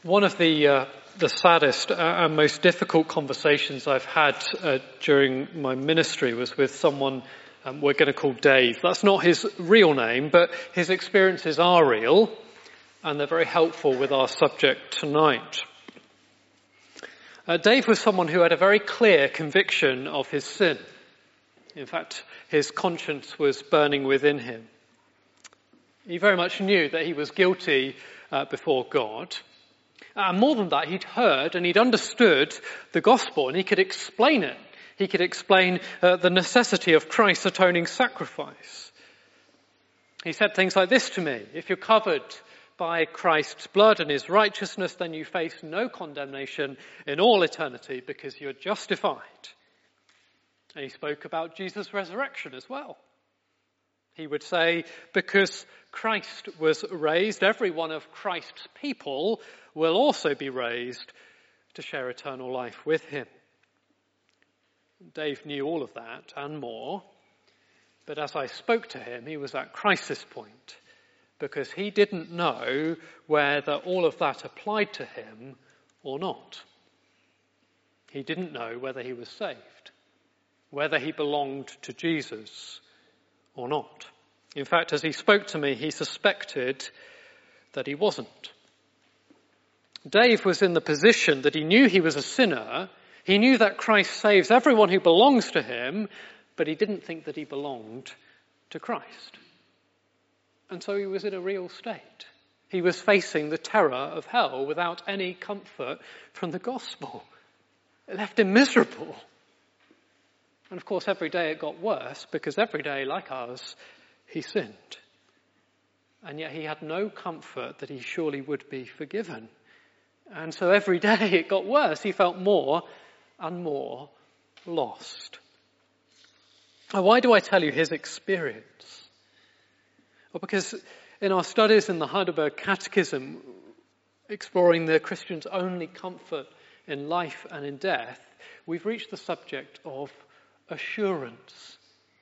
One of the saddest and most difficult conversations I've had during my ministry was with someone we're going to call Dave. That's not his real name, but his experiences are real, and they're very helpful with our subject tonight. Dave was someone who had a very clear conviction of his sin. In fact, his conscience was burning within him. He very much knew that he was guilty before God. And more than that, he'd heard and he'd understood the gospel, and he could explain it. He could explain the necessity of Christ's atoning sacrifice. He said things like this to me: if you're covered by Christ's blood and his righteousness, then you face no condemnation in all eternity because you're justified. And he spoke about Jesus' resurrection as well. He would say, because Christ was raised, every one of Christ's people will also be raised to share eternal life with him. Dave knew all of that and more, but as I spoke to him, he was at crisis point because he didn't know whether all of that applied to him or not. He didn't know whether he was saved, whether he belonged to Jesus or not. In fact, as he spoke to me, he suspected that he wasn't. Dave was in the position that he knew he was a sinner. He knew that Christ saves everyone who belongs to him, but he didn't think that he belonged to Christ. And so he was in a real state. He was facing the terror of hell without any comfort from the gospel. It left him miserable. And of course, every day it got worse, because every day, like ours, he sinned. And yet he had no comfort that he surely would be forgiven. And so every day it got worse. He felt more and more lost. Now, why do I tell you his experience? Well, because in our studies in the Heidelberg Catechism, exploring the Christian's only comfort in life and in death, we've reached the subject of assurance.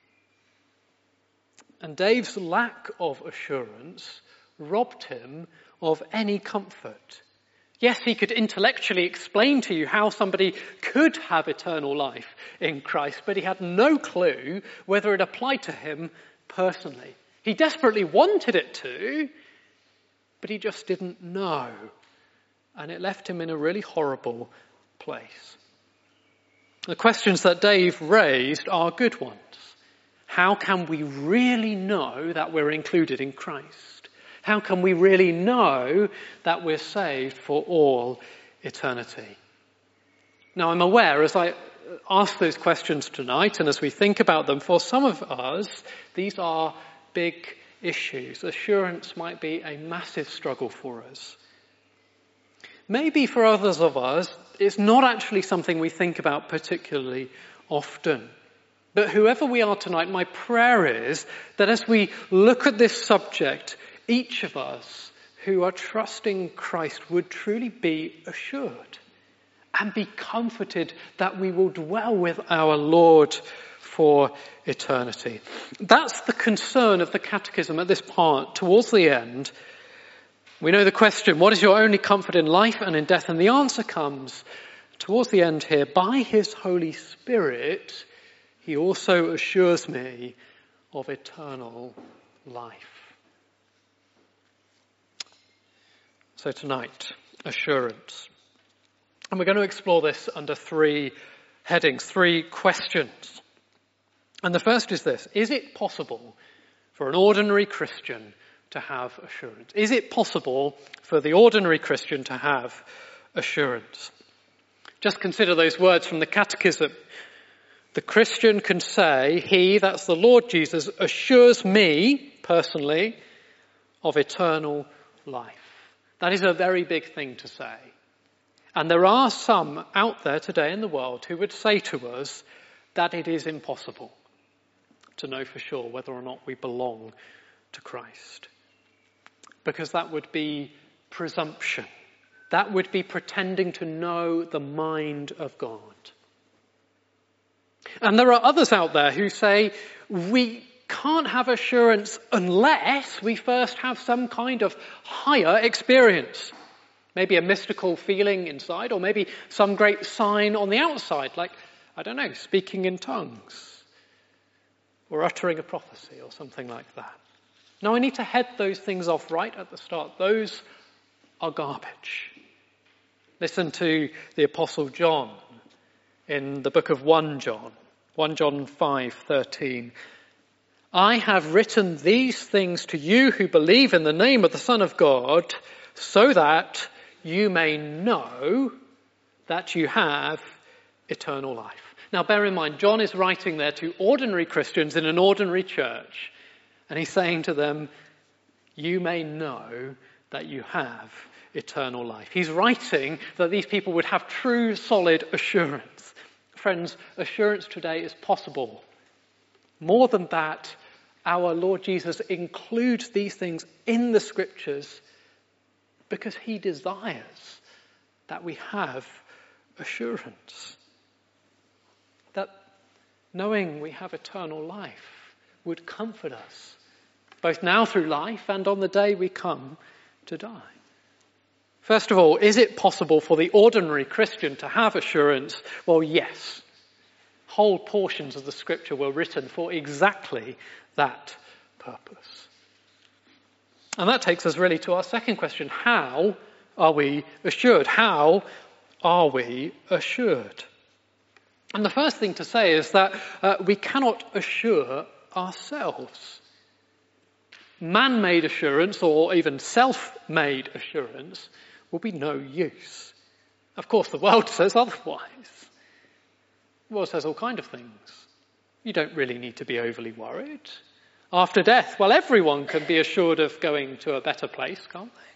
And Dave's lack of assurance robbed him of any comfort. Yes, he could intellectually explain to you how somebody could have eternal life in Christ, but he had no clue whether it applied to him personally. He desperately wanted it to, but he just didn't know. And it left him in a really horrible place. The questions that Dave raised are good ones. How can we really know that we're included in Christ? How can we really know that we're saved for all eternity? Now, I'm aware as I ask those questions tonight and as we think about them, for some of us, these are big issues. Assurance might be a massive struggle for us. Maybe for others of us, it's not actually something we think about particularly often. But whoever we are tonight, my prayer is that as we look at this subject, each of us who are trusting Christ would truly be assured and be comforted that we will dwell with our Lord for eternity. That's the concern of the Catechism at this part, towards the end. We know the question, what is your only comfort in life and in death? And the answer comes towards the end here, by his Holy Spirit, he also assures me of eternal life. So tonight, assurance. And we're going to explore this under three headings, three questions. And the first is this: is it possible for an ordinary Christian to have assurance? Is it possible for the ordinary Christian to have assurance? Just consider those words from the Catechism. The Christian can say, he, that's the Lord Jesus, assures me, personally, of eternal life. That is a very big thing to say. And there are some out there today in the world who would say to us that it is impossible to know for sure whether or not we belong to Christ. Because that would be presumption. That would be pretending to know the mind of God. And there are others out there who say we can't have assurance unless we first have some kind of higher experience. Maybe a mystical feeling inside, or maybe some great sign on the outside, like, I don't know, speaking in tongues, or uttering a prophecy, or something like that. Now, I need to head those things off right at the start. Those are garbage. Listen to the Apostle John in the book of 1 John 5:13. I have written these things to you who believe in the name of the Son of God, so that you may know that you have eternal life. Now bear in mind, John is writing there to ordinary Christians in an ordinary church, and he's saying to them, you may know that you have eternal life. He's writing that these people would have true, solid assurance. Friends, assurance today is possible. More than that, our Lord Jesus includes these things in the Scriptures because he desires that we have assurance. That knowing we have eternal life would comfort us, both now through life and on the day we come to die. First of all, is it possible for the ordinary Christian to have assurance? Well, yes. Whole portions of the Scripture were written for exactly that purpose. And that takes us really to our second question. How are we assured? How are we assured? And the first thing to say is that we cannot assure ourselves. Man-made assurance, or even self-made assurance, will be no use. Of course, the world says otherwise. The world says all kinds of things. You don't really need to be overly worried. After death, well, everyone can be assured of going to a better place, can't they?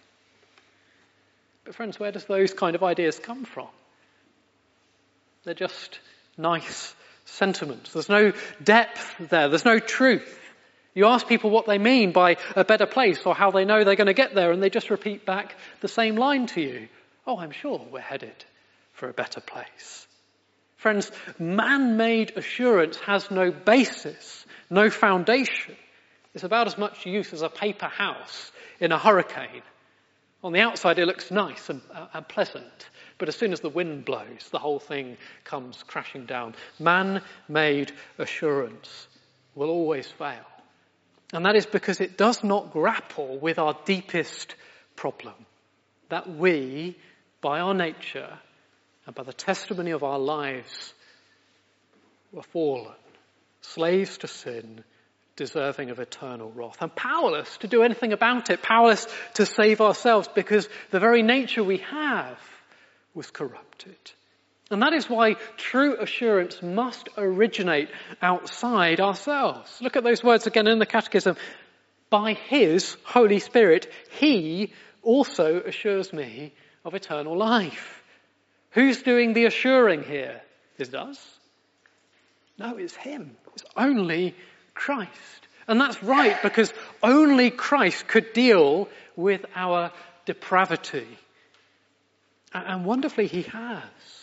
But friends, where does those kind of ideas come from? They're just nice sentiments. There's no depth there. There's no truth. You ask people what they mean by a better place or how they know they're going to get there, and they just repeat back the same line to you. Oh, I'm sure we're headed for a better place. Friends, man-made assurance has no basis, no foundation. It's about as much use as a paper house in a hurricane. On the outside it looks nice and pleasant, but as soon as the wind blows, the whole thing comes crashing down. Man-made assurance will always fail. And that is because it does not grapple with our deepest problem, that we, by our nature and by the testimony of our lives, were fallen, slaves to sin, deserving of eternal wrath, and powerless to do anything about it, powerless to save ourselves, because the very nature we have was corrupted. And that is why true assurance must originate outside ourselves. Look at those words again in the Catechism. By his Holy Spirit, he also assures me of eternal life. Who's doing the assuring here? Is it us? No, it's him. It's only Christ. And that's right, because only Christ could deal with our depravity. And wonderfully he has.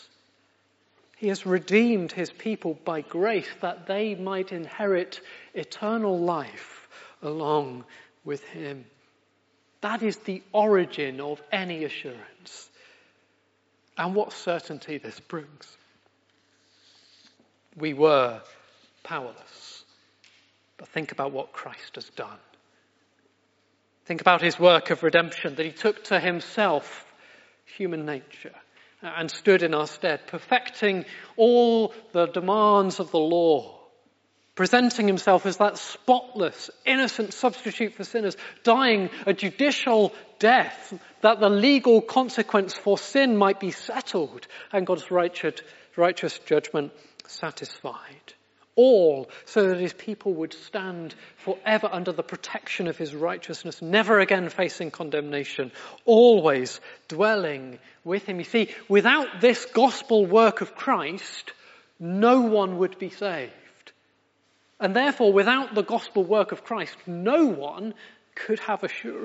He has redeemed his people by grace that they might inherit eternal life along with him. That is the origin of any assurance. And what certainty this brings. We were powerless. But think about what Christ has done. Think about his work of redemption, that he took to himself human nature and stood in our stead, perfecting all the demands of the law, presenting himself as that spotless, innocent substitute for sinners, dying a judicial death, that the legal consequence for sin might be settled and God's righteous judgment satisfied. All so that his people would stand forever under the protection of his righteousness, never again facing condemnation, always dwelling with him. You see, without this gospel work of Christ, no one would be saved. And therefore, without the gospel work of Christ, no one could have assurance.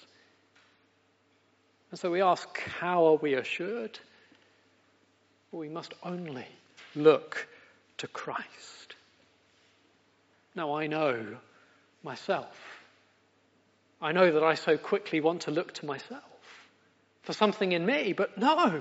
And so we ask, how are we assured? Well, we must only look to Christ. Now, I know myself. I know that I so quickly want to look to myself for something in me, but no.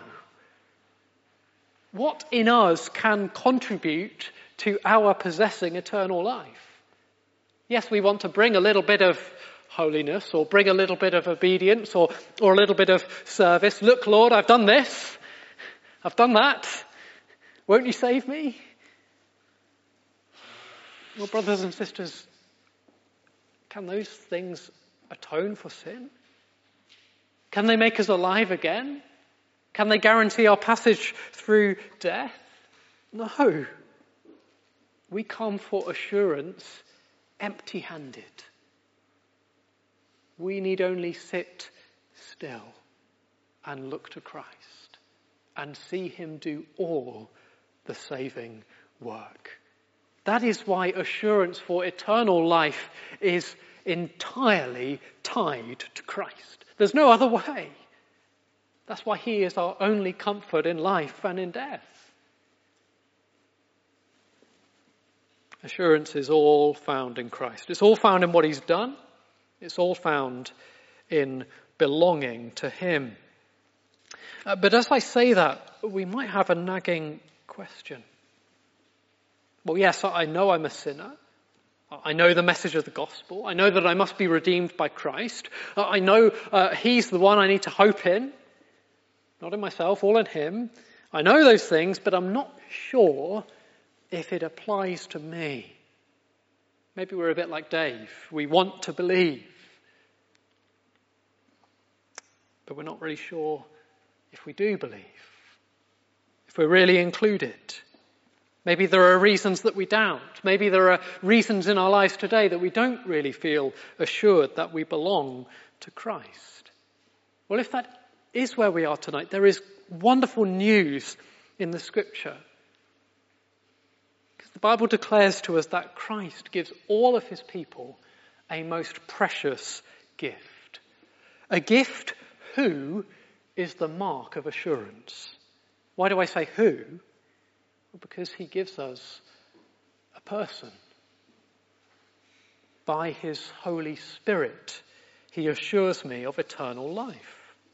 What in us can contribute to our possessing eternal life? Yes, we want to bring a little bit of holiness, or bring a little bit of obedience, or a little bit of service. Look, Lord, I've done this. I've done that. Won't you save me? Well, brothers and sisters, can those things atone for sin? Can they make us alive again? Can they guarantee our passage through death? No. We come for assurance empty-handed. We need only sit still and look to Christ and see him do all the saving work. That is why assurance for eternal life is entirely tied to Christ. There's no other way. That's why he is our only comfort in life and in death. Assurance is all found in Christ. It's all found in what he's done. It's all found in belonging to him. But as I say that, we might have a nagging question. Well, yes, I know I'm a sinner. I know the message of the gospel. I know that I must be redeemed by Christ. I know he's the one I need to hope in. Not in myself, all in him. I know those things, but I'm not sure if it applies to me. Maybe we're a bit like Dave. We want to believe, but we're not really sure if we do believe, if we're really included. Maybe there are reasons that we doubt. Maybe there are reasons in our lives today that we don't really feel assured that we belong to Christ. Well, if that is where we are tonight, there is wonderful news in the scripture. Because the Bible declares to us that Christ gives all of his people a most precious gift. A gift who is the mark of assurance. Why do I say who? Well, because he gives us a person. By his Holy Spirit, he assures me of eternal life.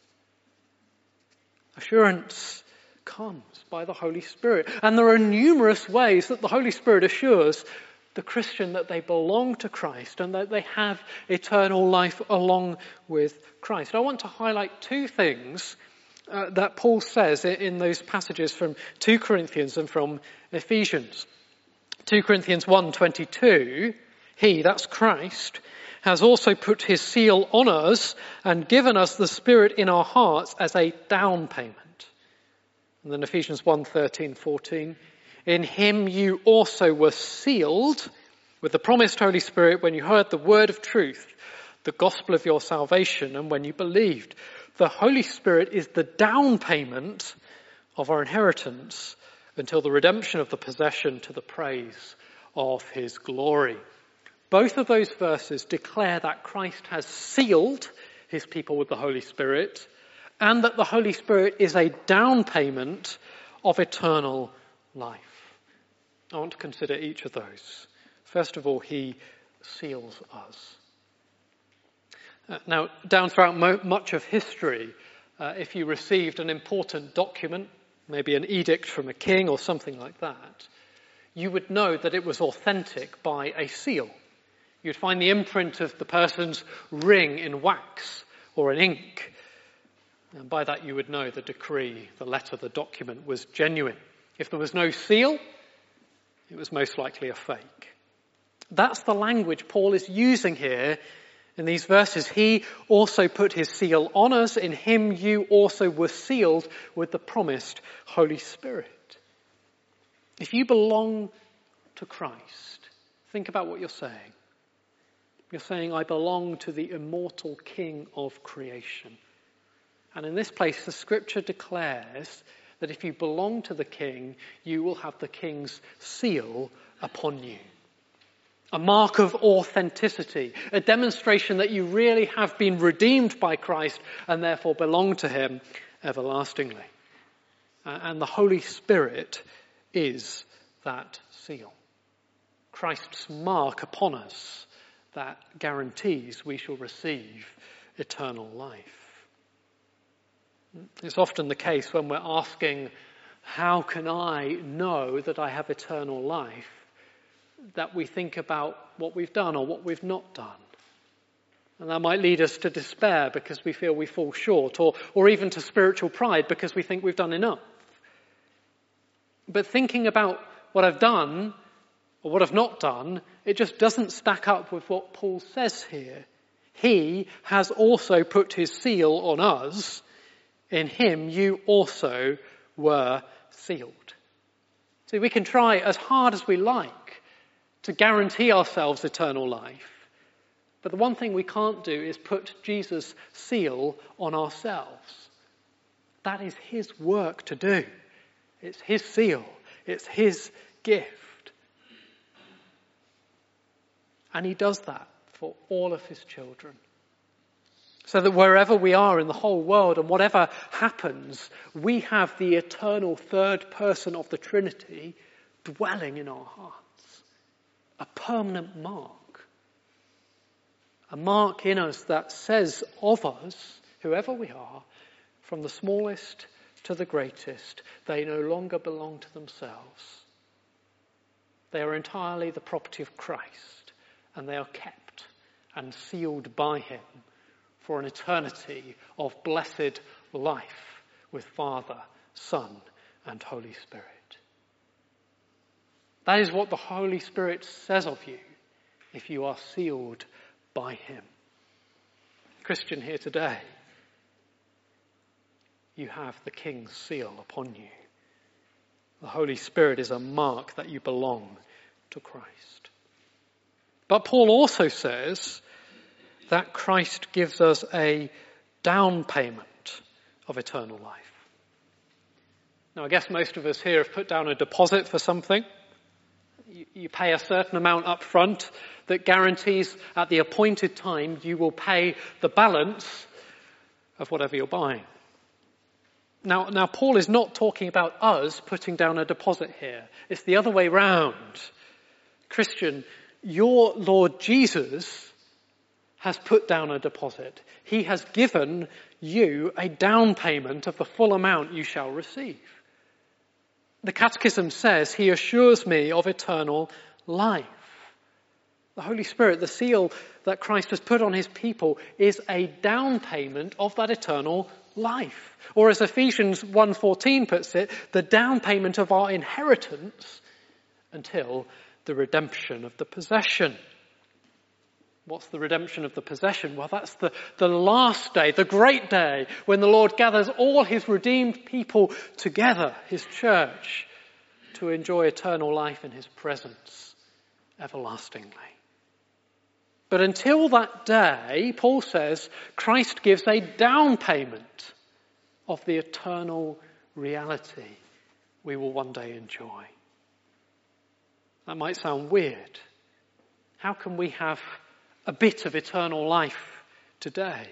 Assurance comes by the Holy Spirit. And there are numerous ways that the Holy Spirit assures the Christian that they belong to Christ and that they have eternal life along with Christ. I want to highlight two things that Paul says in those passages from 2 Corinthians and from Ephesians. 2 Corinthians 1:22, he, that's Christ, has also put his seal on us and given us the Spirit in our hearts as a down payment. And then Ephesians 1:13-14, in him you also were sealed with the promised Holy Spirit when you heard the word of truth, the gospel of your salvation, and when you believed. The Holy Spirit is the down payment of our inheritance until the redemption of the possession to the praise of his glory. Both of those verses declare that Christ has sealed his people with the Holy Spirit and that the Holy Spirit is a down payment of eternal life. I want to consider each of those. First of all, he seals us. Now, down throughout much of history, if you received an important document, maybe an edict from a king or something like that, you would know that it was authentic by a seal. You'd find the imprint of the person's ring in wax or in ink. And by that you would know the decree, the letter, the document was genuine. If there was no seal, it was most likely a fake. That's the language Paul is using here in these verses. He also put his seal on us. In him you also were sealed with the promised Holy Spirit. If you belong to Christ, think about what you're saying. You're saying, I belong to the immortal King of creation. And in this place, the scripture declares that if you belong to the King, you will have the King's seal upon you. A mark of authenticity, a demonstration that you really have been redeemed by Christ and therefore belong to him everlastingly. And the Holy Spirit is that seal. Christ's mark upon us that guarantees we shall receive eternal life. It's often the case when we're asking, how can I know that I have eternal life, that we think about what we've done or what we've not done. And that might lead us to despair because we feel we fall short, or even to spiritual pride because we think we've done enough. But thinking about what I've done or what I've not done, it just doesn't stack up with what Paul says here. He has also put his seal on us. In him you also were sealed. See, we can try as hard as we like to guarantee ourselves eternal life. But the one thing we can't do is put Jesus' seal on ourselves. That is his work to do. It's his seal. It's his gift. And he does that for all of his children. So that wherever we are in the whole world and whatever happens, we have the eternal third person of the Trinity dwelling in our hearts. A permanent mark. A mark in us that says of us, whoever we are, from the smallest to the greatest, they no longer belong to themselves. They are entirely the property of Christ, and they are kept and sealed by him for an eternity of blessed life with Father, Son, and Holy Spirit. That is what the Holy Spirit says of you if you are sealed by him. Christian here today, you have the King's seal upon you. The Holy Spirit is a mark that you belong to Christ. But Paul also says that Christ gives us a down payment of eternal life. Now, I guess most of us here have put down a deposit for something. You pay a certain amount up front that guarantees at the appointed time you will pay the balance of whatever you're buying. Now, Paul is not talking about us putting down a deposit here. It's the other way round. Christian, your Lord Jesus has put down a deposit. He has given you a down payment of the full amount you shall receive. The Catechism says he assures me of eternal life. The Holy Spirit, the seal that Christ has put on his people, is a down payment of that eternal life. Or as Ephesians 1:14 puts it, the down payment of our inheritance until the redemption of the possession. What's the redemption of the possession? Well, that's the last day, the great day, when the Lord gathers all his redeemed people together, his church, to enjoy eternal life in his presence everlastingly. But until that day, Paul says, Christ gives a down payment of the eternal reality we will one day enjoy. That might sound weird. How can we have a bit of eternal life today?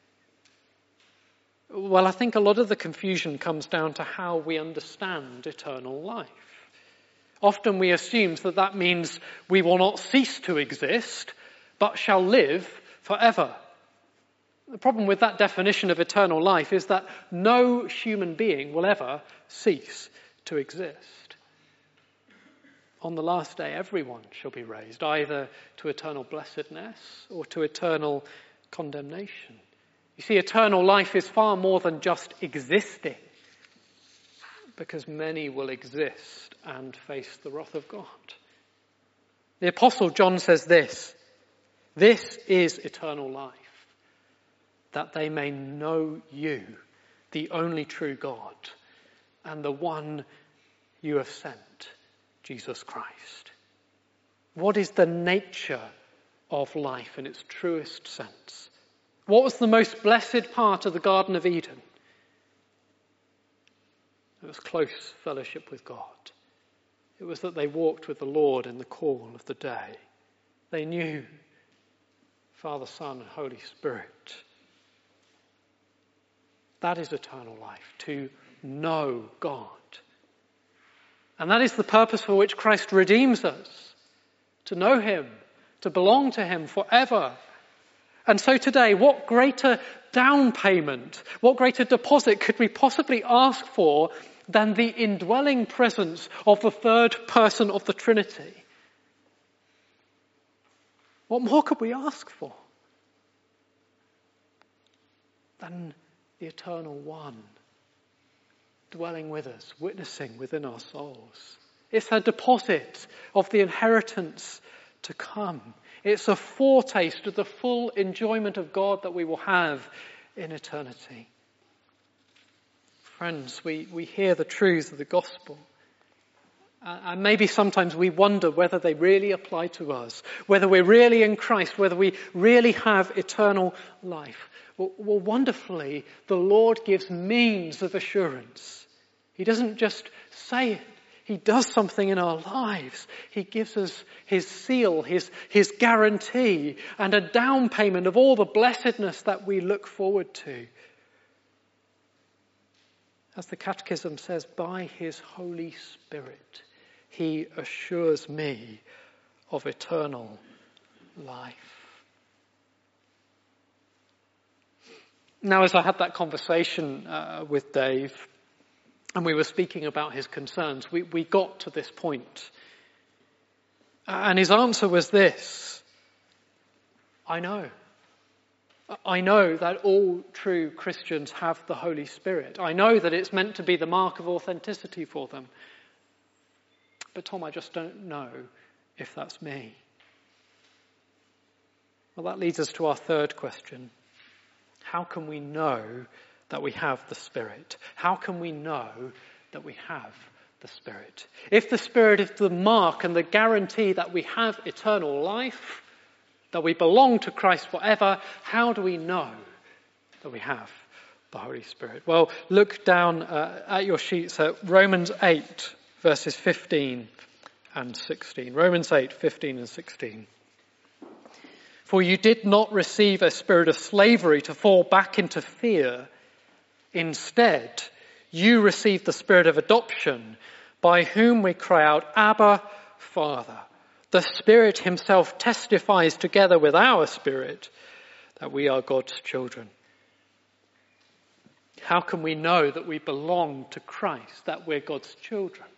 Well, I think a lot of the confusion comes down to how we understand eternal life. Often we assume that means we will not cease to exist, but shall live forever. The problem with that definition of eternal life is that no human being will ever cease to exist. On the last day, everyone shall be raised, either to eternal blessedness or to eternal condemnation. You see, eternal life is far more than just existing, because many will exist and face the wrath of God. The Apostle John says this is eternal life, that they may know you, the only true God, and the one you have sent, Jesus Christ. What is the nature of life in its truest sense? What was the most blessed part of the Garden of Eden? It was close fellowship with God. It was that they walked with the Lord in the cool of the day. They knew Father, Son, and Holy Spirit. That is eternal life, to know God. And that is the purpose for which Christ redeems us, to know him, to belong to him forever. And so today, what greater down payment, what greater deposit could we possibly ask for than the indwelling presence of the third person of the Trinity? What more could we ask for than the Eternal One dwelling with us, witnessing within our souls? It's a deposit of the inheritance to come. It's a foretaste of the full enjoyment of God that we will have in eternity. Friends, we hear the truths of the gospel. And maybe sometimes we wonder whether they really apply to us, whether we're really in Christ, whether we really have eternal life. Well, wonderfully, the Lord gives means of assurance. He doesn't just say it. He does something in our lives. He gives us his seal, his guarantee, and a down payment of all the blessedness that we look forward to. As the Catechism says, by his Holy Spirit, he assures me of eternal life. Now, as I had that conversation with Dave, and we were speaking about his concerns, we got to this point. And his answer was this: I know that all true Christians have the Holy Spirit. I know that it's meant to be the mark of authenticity for them. But Tom, I just don't know if that's me. Well, that leads us to our third question. How can we know that we have the Spirit? How can we know that we have the Spirit? If the Spirit is the mark and the guarantee that we have eternal life, that we belong to Christ forever, how do we know that we have the Holy Spirit? Well, look down at your sheets at Romans 8, verses 15 and 16. Romans 8, 15 and 16. For you did not receive a spirit of slavery to fall back into fear. Instead, you received the Spirit of adoption, by whom we cry out, Abba, Father. The Spirit himself testifies together with our spirit that we are God's children. How can we know that we belong to Christ, that we're God's children?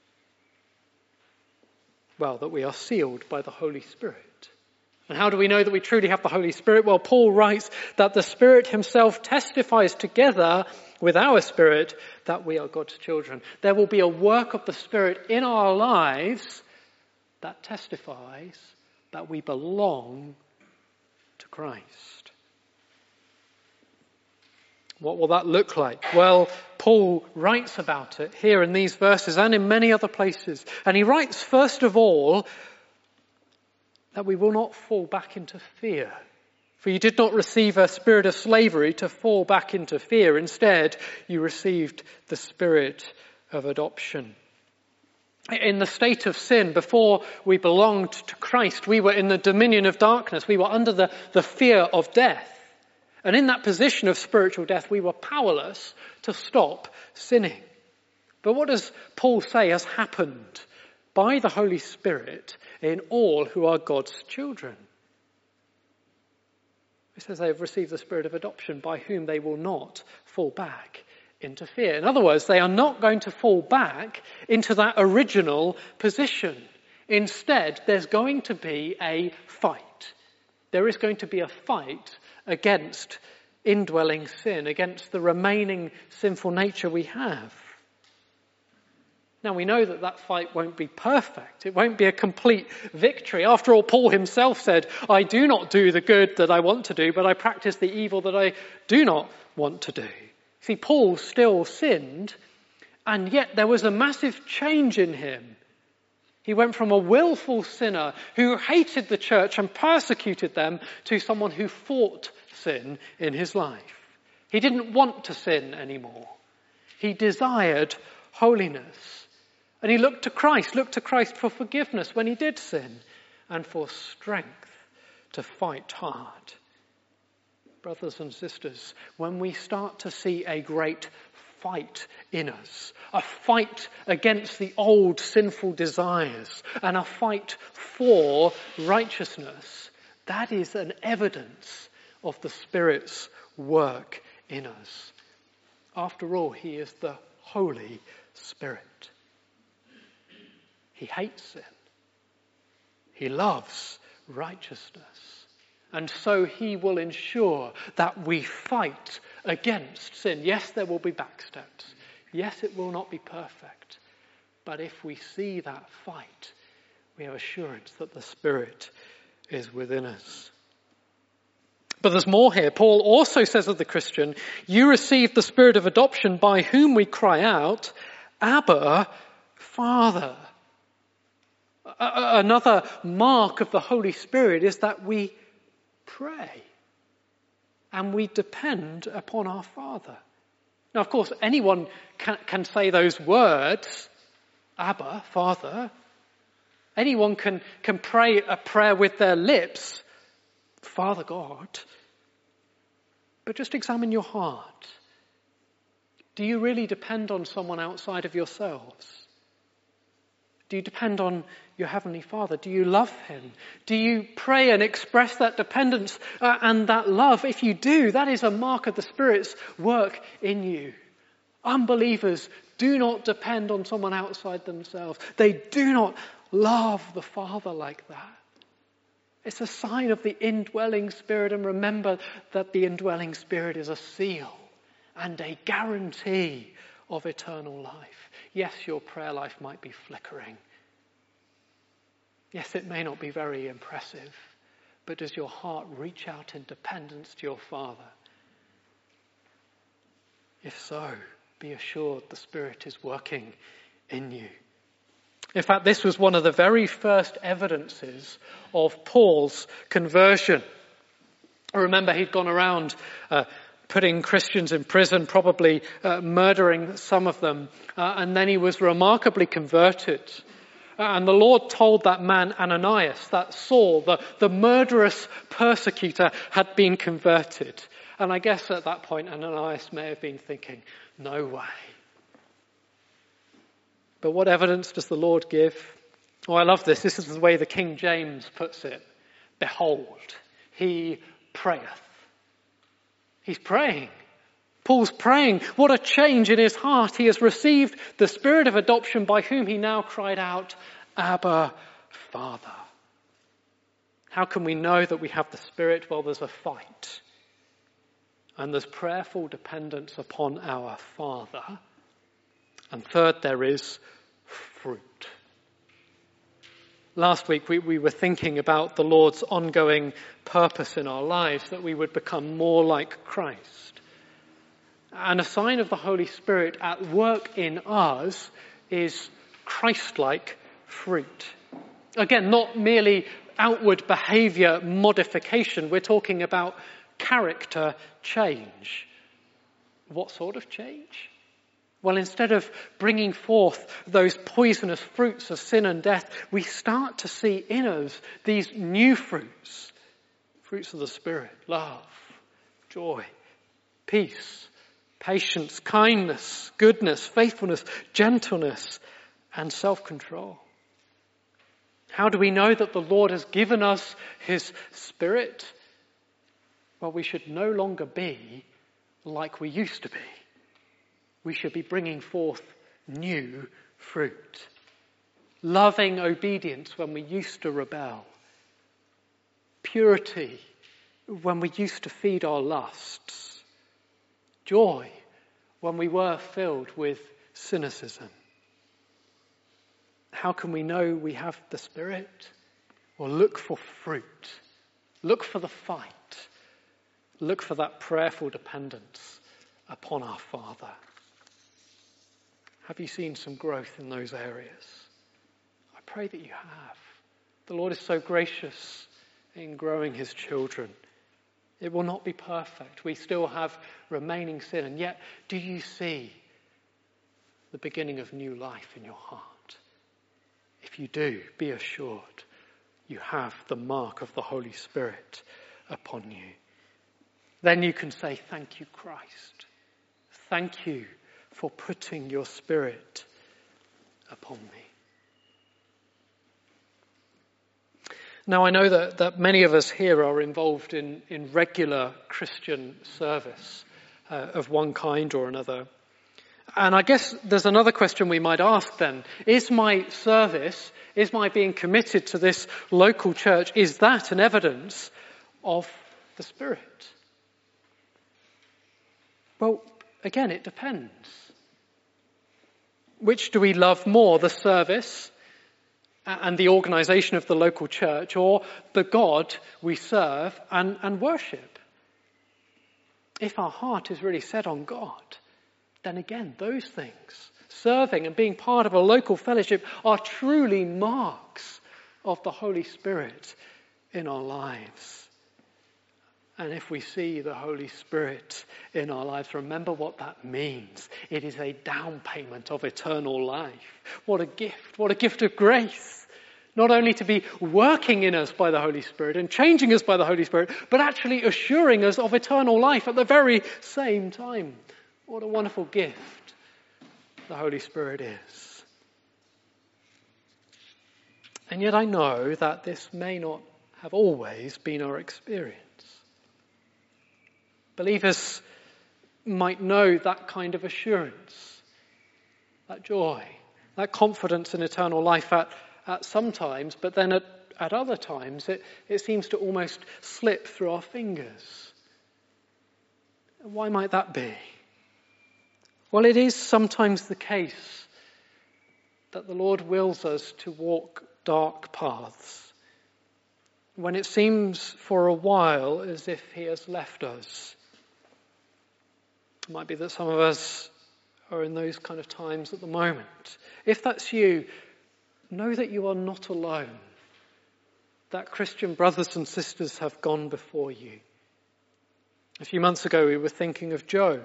Well, that we are sealed by the Holy Spirit. And how do we know that we truly have the Holy Spirit? Well, Paul writes that the Spirit himself testifies together with our spirit that we are God's children. There will be a work of the Spirit in our lives that testifies that we belong to Christ. What will that look like? Well, Paul writes about it here in these verses and in many other places. And he writes, first of all, that we will not fall back into fear. For you did not receive a spirit of slavery to fall back into fear. Instead, you received the Spirit of adoption. In the state of sin, before we belonged to Christ, we were in the dominion of darkness. We were under the fear of death. And in that position of spiritual death, we were powerless to stop sinning. But what does Paul say has happened by the Holy Spirit in all who are God's children? He says they have received the Spirit of adoption, by whom they will not fall back into fear. In other words, they are not going to fall back into that original position. Instead, there's going to be a fight. There is going to be a fight against indwelling sin, against the remaining sinful nature we have. Now, we know that fight won't be perfect. It won't be a complete victory. After all, Paul himself said, I do not do the good that I want to do, but I practice the evil that I do not want to do. See, Paul still sinned, and yet there was a massive change in him. He went from a willful sinner who hated the church and persecuted them to someone who fought sin in his life. He didn't want to sin anymore. He desired holiness. And he looked to Christ for forgiveness when he did sin and for strength to fight hard. Brothers and sisters, when we start to see a great fight in us, a fight against the old sinful desires and a fight for righteousness, that is an evidence of the Spirit's work in us. After all, he is the Holy Spirit. He hates sin. He loves righteousness. And so he will ensure that we fight against sin. Yes, there will be backsteps. Yes, it will not be perfect. But if we see that fight, we have assurance that the Spirit is within us. But there's more here. Paul also says of the Christian, you receive the Spirit of adoption by whom we cry out, Abba, Father. Another mark of the Holy Spirit is that we pray and we depend upon our Father. Now, of course, anyone can say those words, Abba, Father. Anyone can pray a prayer with their lips, Father God. But just examine your heart. Do you really depend on someone outside of yourselves? Do you depend on your Heavenly Father? Do you love him? Do you pray and express that dependence and that love? If you do, that is a mark of the Spirit's work in you. Unbelievers do not depend on someone outside themselves. They do not love the Father like that. It's a sign of the indwelling Spirit, and remember that the indwelling Spirit is a seal and a guarantee of eternal life. Yes, your prayer life might be flickering. Yes, it may not be very impressive, but does your heart reach out in dependence to your Father? If so, be assured the Spirit is working in you. In fact, this was one of the very first evidences of Paul's conversion. Remember, he'd gone around putting Christians in prison, probably murdering some of them, and then he was remarkably converted. And the Lord told that man Ananias, that Saul, the murderous persecutor, had been converted. And I guess at that point Ananias may have been thinking, no way. But what evidence does the Lord give? Oh, I love this. This is the way the King James puts it. Behold, he prayeth. He's praying. Paul's praying. What a change in his heart. He has received the Spirit of adoption by whom he now cried out, Abba, Father. How can we know that we have the Spirit? Well, there's a fight. And there's prayerful dependence upon our Father. And third, there is fruit. Last week we were thinking about the Lord's ongoing purpose in our lives, that we would become more like Christ. And a sign of the Holy Spirit at work in us is Christ-like fruit. Again, not merely outward behaviour modification, we're talking about character change. What sort of change? Well, instead of bringing forth those poisonous fruits of sin and death, we start to see in us these new fruits. Fruits of the Spirit, love, joy, peace, patience, kindness, goodness, faithfulness, gentleness, and self-control. How do we know that the Lord has given us his Spirit? Well, we should no longer be like we used to be. We should be bringing forth new fruit. Loving obedience when we used to rebel. Purity when we used to feed our lusts. Joy when we were filled with cynicism. How can we know we have the Spirit? Well, look for fruit. Look for the fight. Look for that prayerful dependence upon our Father. Have you seen some growth in those areas? I pray that you have. The Lord is so gracious in growing his children. It will not be perfect. We still have remaining sin. And yet, do you see the beginning of new life in your heart? If you do, be assured you have the mark of the Holy Spirit upon you. Then you can say, thank you, Christ. Thank you for putting your Spirit upon me. Now, I know that many of us here are involved in regular Christian service of one kind or another. And I guess there's another question we might ask then. Is my service, is my being committed to this local church, is that an evidence of the Spirit? Well, again, it depends. Which do we love more, the service and the organisation of the local church, or the God we serve and worship? If our heart is really set on God, then again, those things, serving and being part of a local fellowship, are truly marks of the Holy Spirit in our lives. And if we see the Holy Spirit in our lives, remember what that means. It is a down payment of eternal life. What a gift of grace. Not only to be working in us by the Holy Spirit and changing us by the Holy Spirit, but actually assuring us of eternal life at the very same time. What a wonderful gift the Holy Spirit is. And yet I know that this may not have always been our experience. Believers might know that kind of assurance, that joy, that confidence in eternal life at some times, but then at other times it seems to almost slip through our fingers. Why might that be? Well, it is sometimes the case that the Lord wills us to walk dark paths when it seems for a while as if he has left us. It might be that some of us are in those kind of times at the moment. If that's you, know that you are not alone. That Christian brothers and sisters have gone before you. A few months ago we were thinking of Job.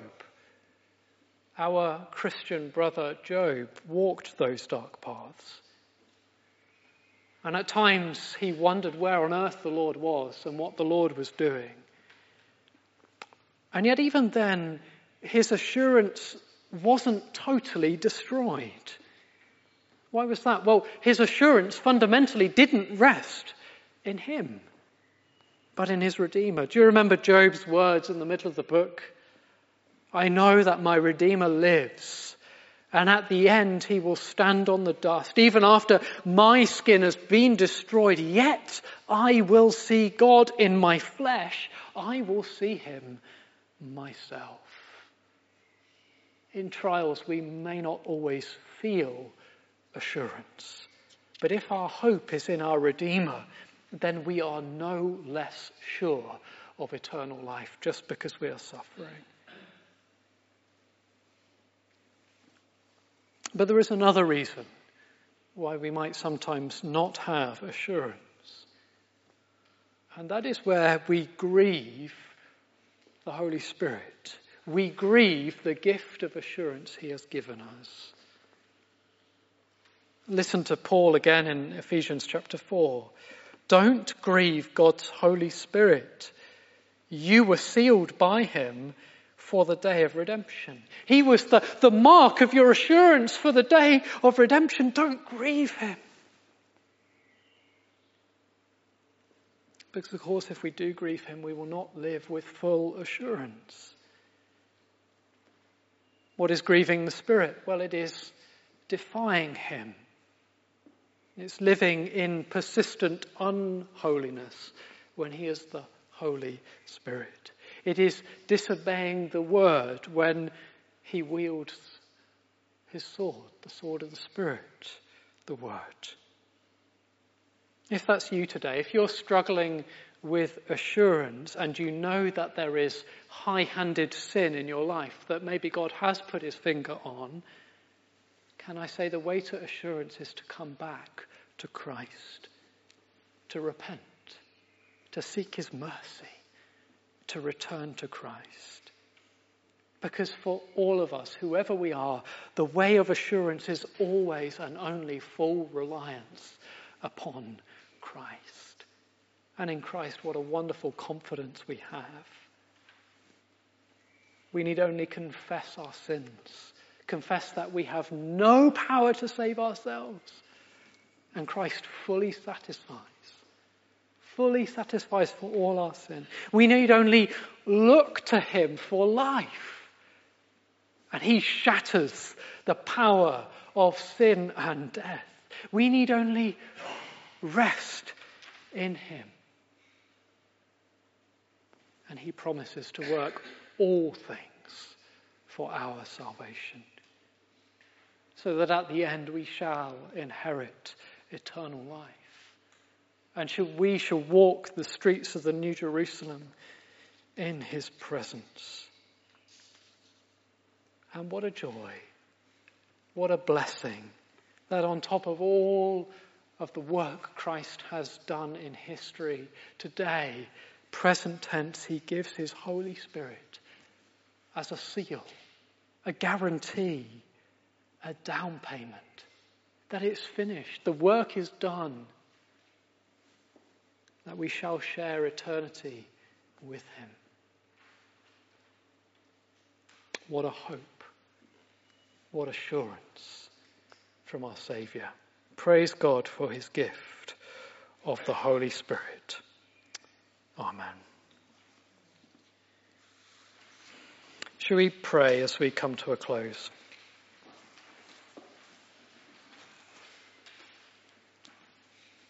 Our Christian brother Job walked those dark paths. And at times he wondered where on earth the Lord was and what the Lord was doing. And yet even then, his assurance wasn't totally destroyed. Why was that? Well, his assurance fundamentally didn't rest in him, but in his Redeemer. Do you remember Job's words in the middle of the book? I know that my Redeemer lives, and at the end he will stand on the dust. Even after my skin has been destroyed, yet I will see God in my flesh. I will see him myself. In trials we may not always feel assurance, but if our hope is in our Redeemer, then we are no less sure of eternal life just because we are suffering. But there is another reason why we might sometimes not have assurance. And that is where we grieve the Holy Spirit. We grieve the gift of assurance he has given us. Listen to Paul again in Ephesians chapter 4. Don't grieve God's Holy Spirit. You were sealed by him for the day of redemption. He was the mark of your assurance for the day of redemption. Don't grieve him. Because of course if we do grieve him, we will not live with full assurance. What is grieving the Spirit? Well, it is defying him. It's living in persistent unholiness when he is the Holy Spirit. It is disobeying the word when he wields his sword, the sword of the Spirit, the word. If that's you today, if you're struggling with assurance and you know that there is high-handed sin in your life that maybe God has put his finger on, can I say the way to assurance is to come back to Christ, to repent, to seek his mercy, to return to Christ. Because for all of us, whoever we are, the way of assurance is always and only full reliance upon Christ. And in Christ, what a wonderful confidence we have. We need only confess our sins, confess that we have no power to save ourselves, and Christ fully satisfies fully satisfies for all our sin. We need only look to him for life. And he shatters the power of sin and death. We need only rest in him. And he promises to work all things for our salvation, so that at the end we shall inherit eternal life. And we shall walk the streets of the New Jerusalem in his presence. And what a joy, what a blessing, that on top of all of the work Christ has done in history, today, present tense, he gives his Holy Spirit as a seal, a guarantee, a down payment, that it's finished, the work is done, that we shall share eternity with him. What a hope, what assurance from our Saviour. Praise God for his gift of the Holy Spirit. Amen. Shall we pray as we come to a close?